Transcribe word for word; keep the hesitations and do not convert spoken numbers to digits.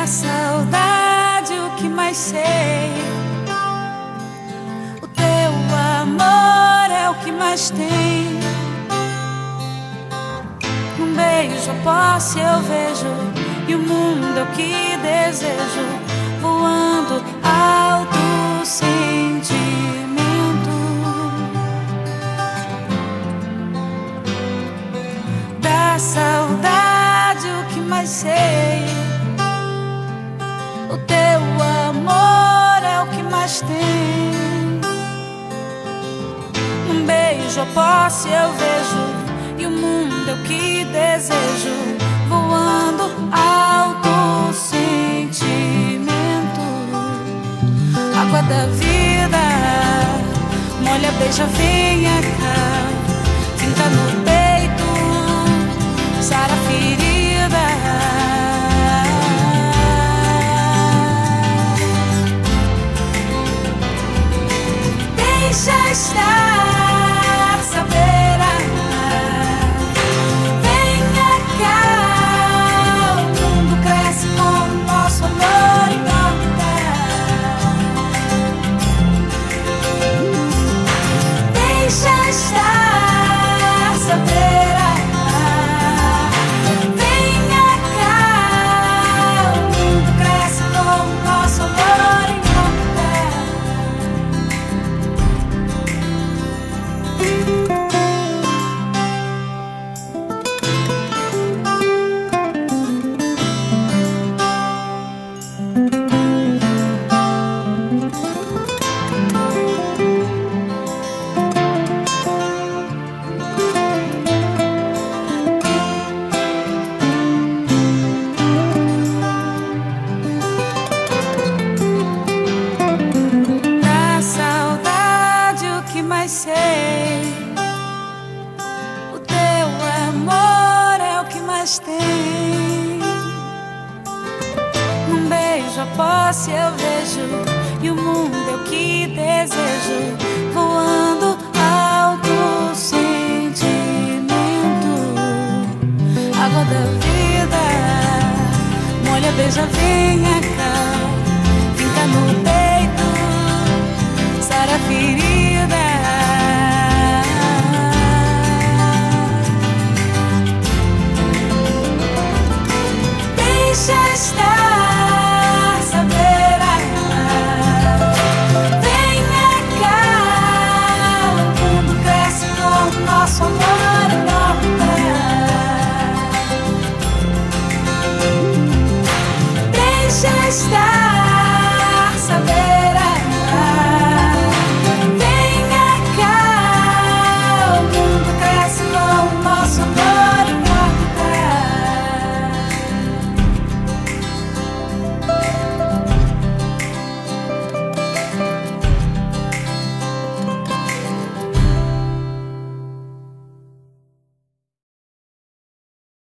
Da saudade o que mais sei, o teu amor é o que mais tem. Um beijo, a posse eu vejo, e o mundo é o que desejo, voando alto sentimento. Da saudade o que mais sei, o teu amor é o que mais tem. Um beijo, a posse eu vejo, e o mundo é o que desejo, voando alto sentimento. Água da vida, molha, beija, venha cá, finca no peito, sara a ferida. Deixa estar, saber amar. Venha cá, o mundo cresce com o nosso amor imortal. Deixa estar, saber amar. Venha cá, o mundo cresce com o nosso amor imortal. Da saudade o que mais sei, o teu amor é o que mais tem. Num beijo, a posse eu vejo, e o mundo é o que desejo, voando alto sentimento. Água da vida, molha, beija, venha cá, fica no peito, sara a ferida. Deixa estar.